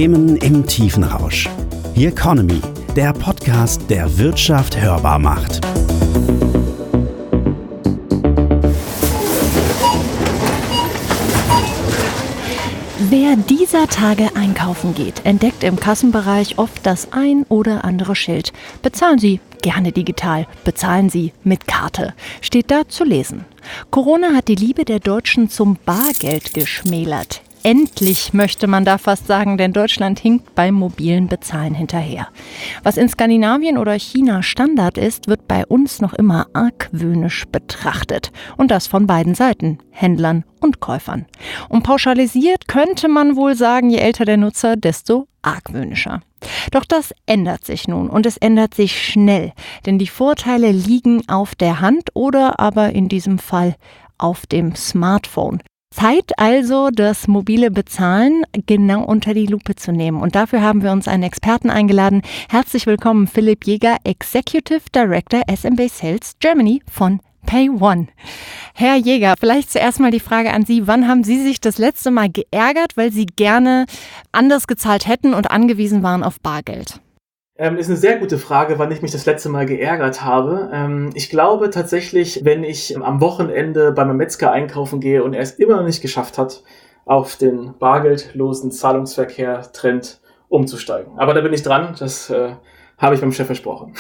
Themen im Tiefenrausch. The Economy, der Podcast, der Wirtschaft hörbar macht. Wer dieser Tage einkaufen geht, entdeckt im Kassenbereich oft das ein oder andere Schild. Bezahlen Sie gerne digital, bezahlen Sie mit Karte, steht da zu lesen. Corona hat die Liebe der Deutschen zum Bargeld geschmälert. Endlich, möchte man da fast sagen, denn Deutschland hinkt beim mobilen Bezahlen hinterher. Was in Skandinavien oder China Standard ist, wird bei uns noch immer argwöhnisch betrachtet. Und das von beiden Seiten, Händlern und Käufern. Und pauschalisiert könnte man wohl sagen, je älter der Nutzer, desto argwöhnischer. Doch das ändert sich nun und es ändert sich schnell, denn die Vorteile liegen auf der Hand oder aber in diesem Fall auf dem Smartphone. Zeit also, das mobile Bezahlen genau unter die Lupe zu nehmen. Und dafür haben wir uns einen Experten eingeladen. Herzlich willkommen, Philipp Jäger, Executive Director SMB Sales Germany von PayOne. Herr Jäger, vielleicht zuerst mal die Frage an Sie. Wann haben Sie sich das letzte Mal geärgert, weil Sie gerne anders gezahlt hätten und angewiesen waren auf Bargeld? Ist eine sehr gute Frage, wann ich mich das letzte Mal geärgert habe. Ich glaube tatsächlich, wenn ich am Wochenende bei meinem Metzger einkaufen gehe und er es immer noch nicht geschafft hat, auf den bargeldlosen Zahlungsverkehr-Trend umzusteigen. Aber da bin ich dran, das habe ich meinem Chef versprochen.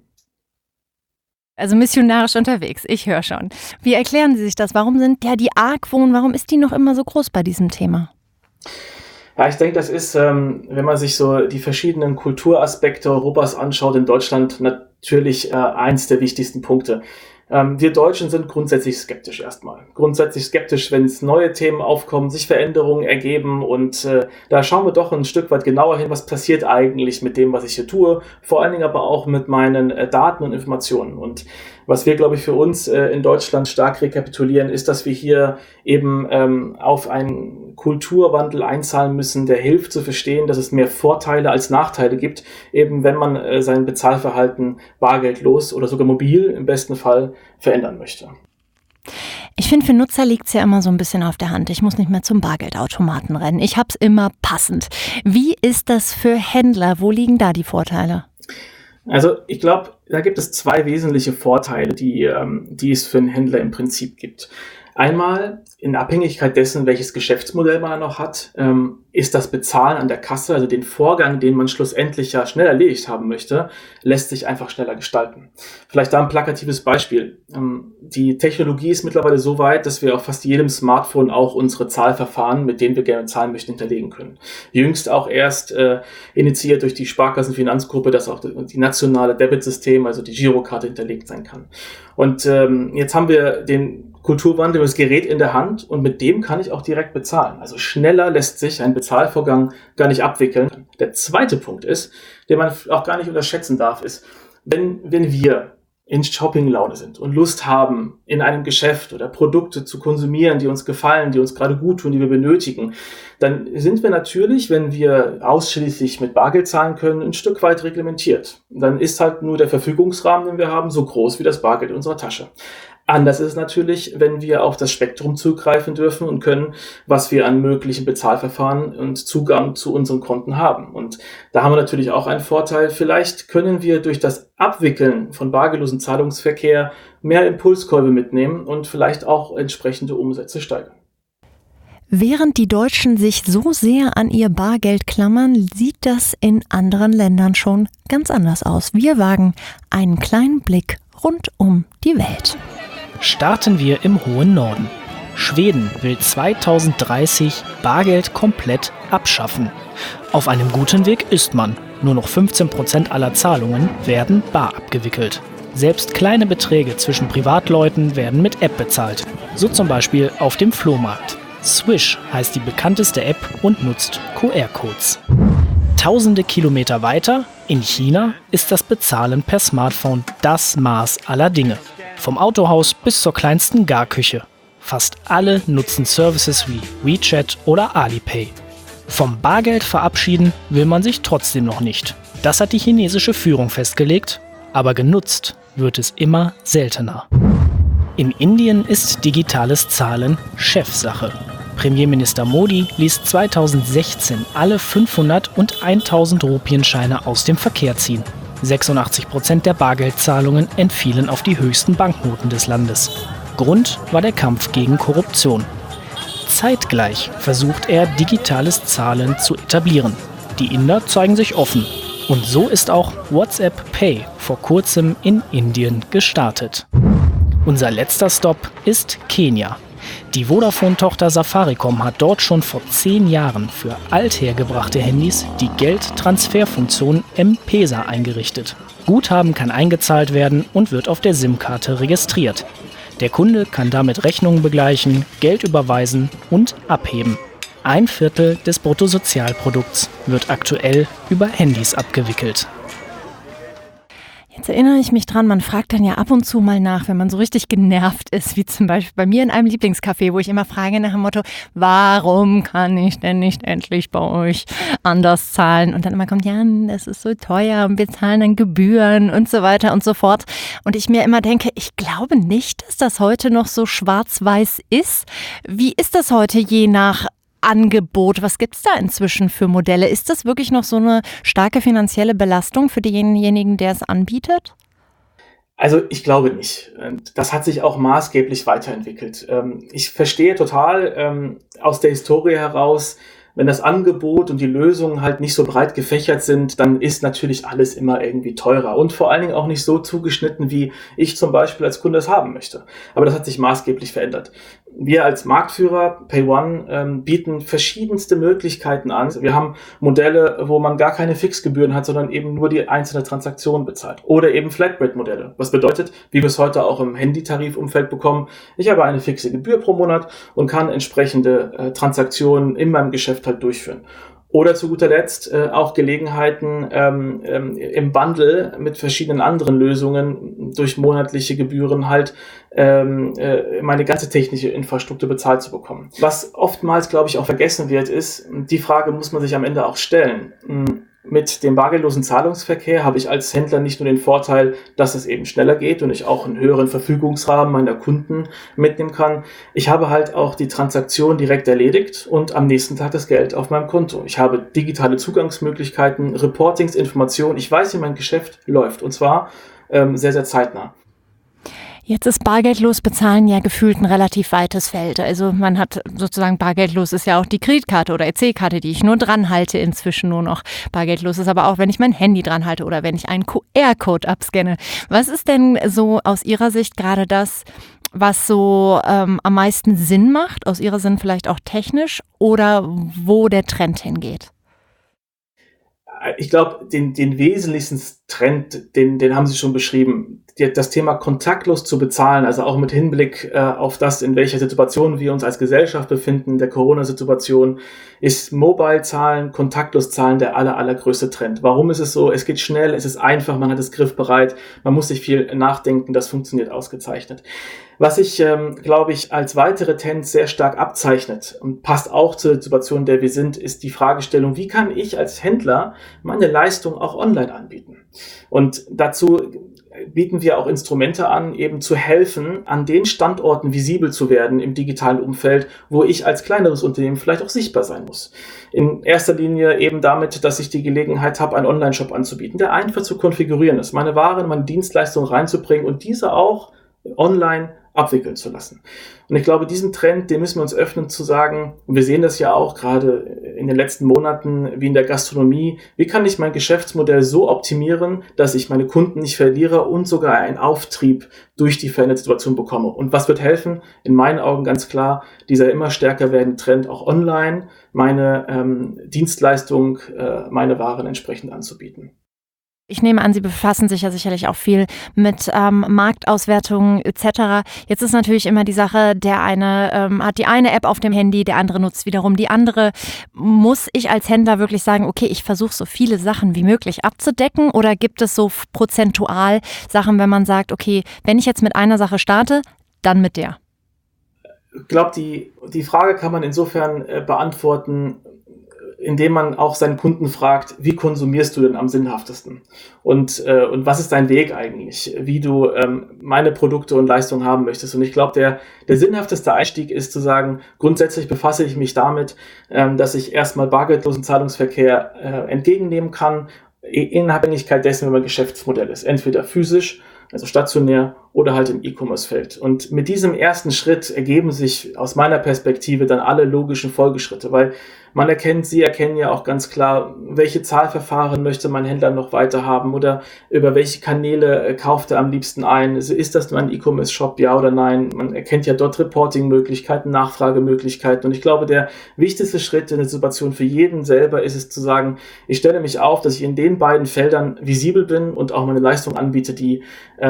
Also missionarisch unterwegs, ich höre schon. Wie erklären Sie sich das? Warum sind die Argwohn, warum ist die noch immer so groß bei diesem Thema? Ja, ich denke, das ist, wenn man sich so die verschiedenen Kulturaspekte Europas anschaut, in Deutschland natürlich eins der wichtigsten Punkte. Wir Deutschen sind grundsätzlich skeptisch erstmal. Grundsätzlich skeptisch, wenn es neue Themen aufkommen, sich Veränderungen ergeben und da schauen wir doch ein Stück weit genauer hin, was passiert eigentlich mit dem, was ich hier tue, vor allen Dingen aber auch mit meinen Daten und Informationen. Und was wir, glaube ich, für uns in Deutschland stark rekapitulieren, ist, dass wir hier eben auf einen Kulturwandel einzahlen müssen, der hilft zu verstehen, dass es mehr Vorteile als Nachteile gibt, eben wenn man sein Bezahlverhalten bargeldlos oder sogar mobil im besten Fall verändern möchte. Ich finde, für Nutzer liegt es ja immer so ein bisschen auf der Hand. Ich muss nicht mehr zum Bargeldautomaten rennen. Ich habe es immer passend. Wie ist das für Händler? Wo liegen da die Vorteile? Also ich glaube, da gibt es zwei wesentliche Vorteile, die es für einen Händler im Prinzip gibt. Einmal, in Abhängigkeit dessen, welches Geschäftsmodell man noch hat, ist das Bezahlen an der Kasse, also den Vorgang, den man schlussendlich ja schnell erledigt haben möchte, lässt sich einfach schneller gestalten. Vielleicht da ein plakatives Beispiel. Die Technologie ist mittlerweile so weit, dass wir auf fast jedem Smartphone auch unsere Zahlverfahren, mit denen wir gerne zahlen möchten, hinterlegen können. Jüngst auch erst initiiert durch die Sparkassenfinanzgruppe, dass auch die nationale Debitsystem, also die Girokarte, hinterlegt sein kann. Und jetzt haben wir den Kulturwandel, das Gerät in der Hand und mit dem kann ich auch direkt bezahlen. Also schneller lässt sich ein Bezahlvorgang gar nicht abwickeln. Der zweite Punkt ist, den man auch gar nicht unterschätzen darf, ist, wenn wir in Shopping-Laune sind und Lust haben, in einem Geschäft oder Produkte zu konsumieren, die uns gefallen, die uns gerade gut tun, die wir benötigen, dann sind wir natürlich, wenn wir ausschließlich mit Bargeld zahlen können, ein Stück weit reglementiert. Dann ist halt nur der Verfügungsrahmen, den wir haben, so groß wie das Bargeld in unserer Tasche. Anders ist es natürlich, wenn wir auf das Spektrum zugreifen dürfen und können, was wir an möglichen Bezahlverfahren und Zugang zu unseren Konten haben. Und da haben wir natürlich auch einen Vorteil. Vielleicht können wir durch das Abwickeln von bargeldlosen Zahlungsverkehr mehr Impulskäufe mitnehmen und vielleicht auch entsprechende Umsätze steigern. Während die Deutschen sich so sehr an ihr Bargeld klammern, sieht das in anderen Ländern schon ganz anders aus. Wir wagen einen kleinen Blick rund um die Welt. Starten wir im hohen Norden. Schweden will 2030 Bargeld komplett abschaffen. Auf einem guten Weg ist man. Nur noch 15% aller Zahlungen werden bar abgewickelt. Selbst kleine Beträge zwischen Privatleuten werden mit App bezahlt. So zum Beispiel auf dem Flohmarkt. Swish heißt die bekannteste App und nutzt QR-Codes. Tausende Kilometer weiter, in China, ist das Bezahlen per Smartphone das Maß aller Dinge. Vom Autohaus bis zur kleinsten Garküche. Fast alle nutzen Services wie WeChat oder Alipay. Vom Bargeld verabschieden will man sich trotzdem noch nicht. Das hat die chinesische Führung festgelegt, aber genutzt wird es immer seltener. In Indien ist digitales Zahlen Chefsache. Premierminister Modi ließ 2016 alle 500 und 1000 Rupienscheine aus dem Verkehr ziehen. 86% der Bargeldzahlungen entfielen auf die höchsten Banknoten des Landes. Grund war der Kampf gegen Korruption. Zeitgleich versucht er, digitales Zahlen zu etablieren. Die Inder zeigen sich offen. Und so ist auch WhatsApp Pay vor kurzem in Indien gestartet. Unser letzter Stopp ist Kenia. Die Vodafone-Tochter Safaricom hat dort schon vor 10 Jahren für althergebrachte Handys die Geldtransferfunktion M-Pesa eingerichtet. Guthaben kann eingezahlt werden und wird auf der SIM-Karte registriert. Der Kunde kann damit Rechnungen begleichen, Geld überweisen und abheben. 1/4 des Bruttosozialprodukts wird aktuell über Handys abgewickelt. Jetzt erinnere ich mich dran, man fragt dann ja ab und zu mal nach, wenn man so richtig genervt ist, wie zum Beispiel bei mir in einem Lieblingscafé, wo ich immer frage nach dem Motto, warum kann ich denn nicht endlich bei euch anders zahlen? Und dann immer kommt, ja, das ist so teuer und wir zahlen dann Gebühren und so weiter und so fort. Und ich mir immer denke, ich glaube nicht, dass das heute noch so schwarz-weiß ist. Wie ist das heute je nach Angebot? Was gibt es da inzwischen für Modelle? Ist das wirklich noch so eine starke finanzielle Belastung für denjenigen, der es anbietet? Also ich glaube nicht. Das hat sich auch maßgeblich weiterentwickelt. Ich verstehe total aus der Historie heraus, wenn das Angebot und die Lösungen halt nicht so breit gefächert sind, dann ist natürlich alles immer irgendwie teurer und vor allen Dingen auch nicht so zugeschnitten, wie ich zum Beispiel als Kunde es haben möchte. Aber das hat sich maßgeblich verändert. Wir als Marktführer, PayOne, bieten verschiedenste Möglichkeiten an. Wir haben Modelle, wo man gar keine Fixgebühren hat, sondern eben nur die einzelne Transaktion bezahlt. Oder eben Flatrate-Modelle. Was bedeutet, wie wir es heute auch im Handytarifumfeld bekommen, ich habe eine fixe Gebühr pro Monat und kann entsprechende Transaktionen in meinem Geschäft halt durchführen. Oder zu guter Letzt auch Gelegenheiten im Bundle mit verschiedenen anderen Lösungen durch monatliche Gebühren halt meine ganze technische Infrastruktur bezahlt zu bekommen. Was oftmals, glaube ich, auch vergessen wird, ist, die Frage muss man sich am Ende auch stellen. Mit dem bargeldlosen Zahlungsverkehr habe ich als Händler nicht nur den Vorteil, dass es eben schneller geht und ich auch einen höheren Verfügungsrahmen meiner Kunden mitnehmen kann. Ich habe halt auch die Transaktion direkt erledigt und am nächsten Tag das Geld auf meinem Konto. Ich habe digitale Zugangsmöglichkeiten, Reportings, Informationen. Ich weiß, wie mein Geschäft läuft und zwar sehr, sehr zeitnah. Jetzt ist bargeldlos bezahlen ja gefühlt ein relativ weites Feld. Also man hat sozusagen bargeldlos ist ja auch die Kreditkarte oder EC-Karte, die ich nur dran halte inzwischen nur noch. Bargeldlos ist aber auch, wenn ich mein Handy dran halte oder wenn ich einen QR-Code abscanne. Was ist denn so aus Ihrer Sicht gerade das, was so am meisten Sinn macht, aus Ihrer Sicht vielleicht auch technisch oder wo der Trend hingeht? Ich glaube, den wesentlichsten Trend, den haben Sie schon beschrieben. Das Thema kontaktlos zu bezahlen, also auch mit Hinblick auf das, in welcher Situation wir uns als Gesellschaft befinden, der Corona-Situation, ist Mobile-Zahlen, kontaktlos Zahlen der allergrößte Trend. Warum ist es so? Es geht schnell, es ist einfach, man hat es griffbereit, man muss nicht viel nachdenken, das funktioniert ausgezeichnet. Was sich, glaube ich, als weitere Tendenz sehr stark abzeichnet und passt auch zur Situation, in der wir sind, ist die Fragestellung, wie kann ich als Händler meine Leistung auch online anbieten? Und dazu bieten wir auch Instrumente an, eben zu helfen, an den Standorten visibel zu werden im digitalen Umfeld, wo ich als kleineres Unternehmen vielleicht auch sichtbar sein muss. In erster Linie eben damit, dass ich die Gelegenheit habe, einen Online-Shop anzubieten, der einfach zu konfigurieren ist, meine Waren, meine Dienstleistungen reinzubringen und diese auch online abwickeln zu lassen. Und ich glaube, diesen Trend, den müssen wir uns öffnen zu sagen, und wir sehen das ja auch gerade in den letzten Monaten wie in der Gastronomie, wie kann ich mein Geschäftsmodell so optimieren, dass ich meine Kunden nicht verliere und sogar einen Auftrieb durch die veränderte Situation bekomme. Und was wird helfen? In meinen Augen ganz klar, dieser immer stärker werdende Trend auch online, meine Dienstleistung, meine Waren entsprechend anzubieten. Ich nehme an, Sie befassen sich ja sicherlich auch viel mit Marktauswertungen etc. Jetzt ist natürlich immer die Sache, der eine hat die eine App auf dem Handy, der andere nutzt wiederum die andere. Muss ich als Händler wirklich sagen, okay, ich versuche so viele Sachen wie möglich abzudecken oder gibt es so prozentual Sachen, wenn man sagt, okay, wenn ich jetzt mit einer Sache starte, dann mit der? Ich glaube, die Frage kann man insofern beantworten, indem man auch seinen Kunden fragt, wie konsumierst du denn am sinnhaftesten? Und was ist dein Weg eigentlich, wie du meine Produkte und Leistungen haben möchtest? Und ich glaube, der sinnhafteste Einstieg ist zu sagen, grundsätzlich befasse ich mich damit, dass ich erstmal bargeldlosen Zahlungsverkehr entgegennehmen kann, in Abhängigkeit dessen, wie mein Geschäftsmodell ist. Entweder physisch, also stationär, oder halt im E-Commerce-Feld. Und mit diesem ersten Schritt ergeben sich aus meiner Perspektive dann alle logischen Folgeschritte, weil Sie erkennen ja auch ganz klar, welche Zahlverfahren möchte mein Händler noch weiter haben oder über welche Kanäle kauft er am liebsten ein. Also ist das mein E-Commerce-Shop, ja oder nein? Man erkennt ja dort Reporting-Möglichkeiten, Nachfragemöglichkeiten. Und ich glaube, der wichtigste Schritt in der Situation für jeden selber ist es zu sagen, ich stelle mich auf, dass ich in den beiden Feldern visibel bin und auch meine Leistung anbiete, die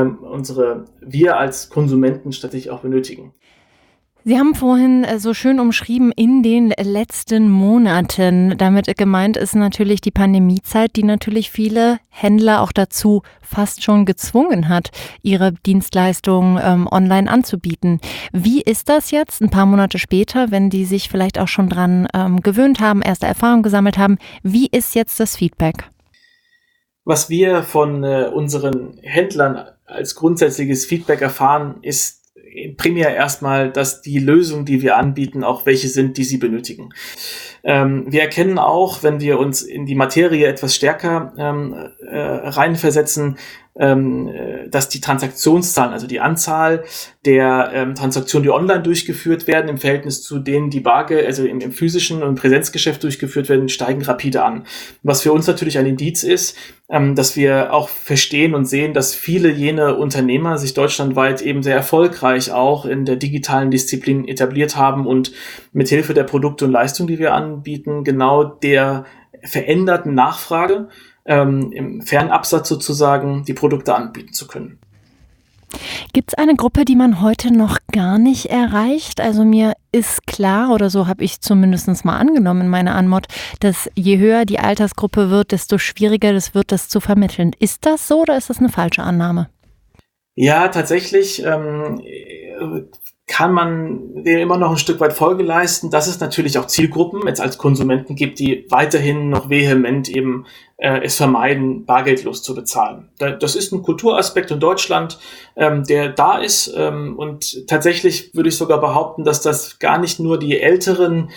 wir als Konsumenten tatsächlich auch benötigen. Sie haben vorhin so schön umschrieben, in den letzten Monaten. Damit gemeint ist natürlich die Pandemiezeit, die natürlich viele Händler auch dazu fast schon gezwungen hat, ihre Dienstleistungen online anzubieten. Wie ist das jetzt, ein paar Monate später, wenn die sich vielleicht auch schon dran gewöhnt haben, erste Erfahrungen gesammelt haben? Wie ist jetzt das Feedback? Was wir von unseren Händlern als grundsätzliches Feedback erfahren, ist primär erstmal, dass die Lösungen, die wir anbieten, auch welche sind, die sie benötigen. Wir erkennen auch, wenn wir uns in die Materie etwas stärker reinversetzen, dass die Transaktionszahlen, also die Anzahl der Transaktionen, die online durchgeführt werden, im Verhältnis zu denen, die also im physischen und Präsenzgeschäft durchgeführt werden, steigen rapide an. Was für uns natürlich ein Indiz ist, dass wir auch verstehen und sehen, dass viele jene Unternehmer sich deutschlandweit eben sehr erfolgreich auch in der digitalen Disziplin etabliert haben und mithilfe der Produkte und Leistungen, die wir anbieten, genau der veränderten Nachfrage im Fernabsatz sozusagen die Produkte anbieten zu können. Gibt es eine Gruppe, die man heute noch gar nicht erreicht? Also mir ist klar, oder so habe ich zumindest mal angenommen in meiner Anmod, dass je höher die Altersgruppe wird, desto schwieriger es wird, das zu vermitteln. Ist das so oder ist das eine falsche Annahme? Ja, tatsächlich kann man dem immer noch ein Stück weit Folge leisten, dass es natürlich auch Zielgruppen jetzt als Konsumenten gibt, die weiterhin noch vehement eben es vermeiden, bargeldlos zu bezahlen. Das ist ein Kulturaspekt in Deutschland, der da ist, und tatsächlich würde ich sogar behaupten, dass das gar nicht nur die älteren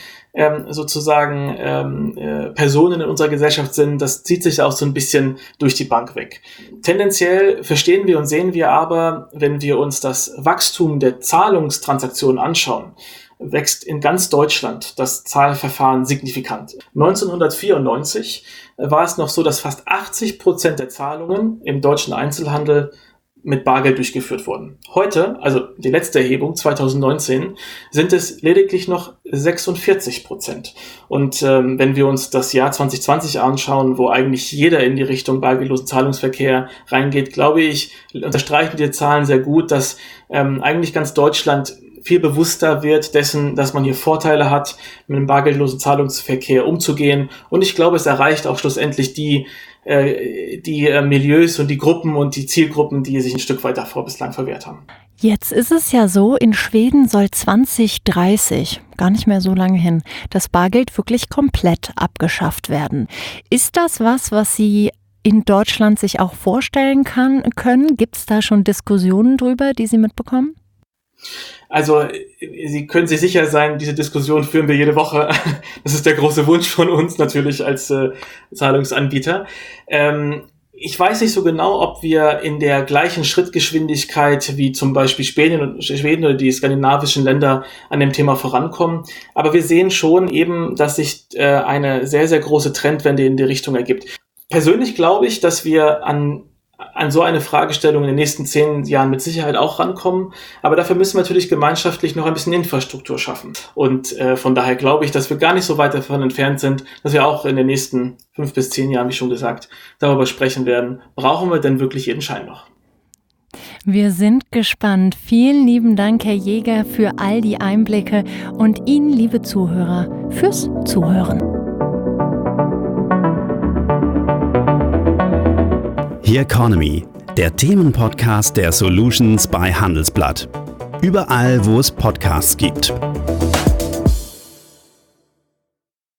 Personen in unserer Gesellschaft sind. Das zieht sich auch so ein bisschen durch die Bank weg. Tendenziell verstehen wir und sehen wir aber, wenn wir uns das Wachstum der Zahlungstransaktionen anschauen, wächst in ganz Deutschland das Zahlverfahren signifikant. 1994 war es noch so, dass fast 80% der Zahlungen im deutschen Einzelhandel mit Bargeld durchgeführt wurden. Heute, also die letzte Erhebung 2019, sind es lediglich noch 46%. Und wenn wir uns das Jahr 2020 anschauen, wo eigentlich jeder in die Richtung bargeldlosen Zahlungsverkehr reingeht, glaube ich, unterstreichen die Zahlen sehr gut, dass eigentlich ganz Deutschland viel bewusster wird dessen, dass man hier Vorteile hat, mit dem bargeldlosen Zahlungsverkehr umzugehen. Und ich glaube, es erreicht auch schlussendlich die Milieus und die Gruppen und die Zielgruppen, die sich ein Stück weit davor bislang verwehrt haben. Jetzt ist es ja so, in Schweden soll 2030, gar nicht mehr so lange hin, das Bargeld wirklich komplett abgeschafft werden. Ist das was Sie in Deutschland sich auch vorstellen können? Gibt es da schon Diskussionen drüber, die Sie mitbekommen? Also, Sie können sich sicher sein, diese Diskussion führen wir jede Woche. Das ist der große Wunsch von uns natürlich als Zahlungsanbieter. Ich weiß nicht so genau, ob wir in der gleichen Schrittgeschwindigkeit wie zum Beispiel Schweden oder die skandinavischen Länder an dem Thema vorankommen. Aber wir sehen schon eben, dass sich eine sehr, sehr große Trendwende in die Richtung ergibt. Persönlich glaube ich, dass wir an so eine Fragestellung in den nächsten 10 Jahren mit Sicherheit auch rankommen. Aber dafür müssen wir natürlich gemeinschaftlich noch ein bisschen Infrastruktur schaffen. Und von daher glaube ich, dass wir gar nicht so weit davon entfernt sind, dass wir auch in den nächsten 5 bis 10 Jahren, wie schon gesagt, darüber sprechen werden. Brauchen wir denn wirklich jeden Schein noch? Wir sind gespannt. Vielen lieben Dank, Herr Jäger, für all die Einblicke und Ihnen, liebe Zuhörer, fürs Zuhören. The Economy, der Themenpodcast der Solutions bei Handelsblatt. Überall, wo es Podcasts gibt.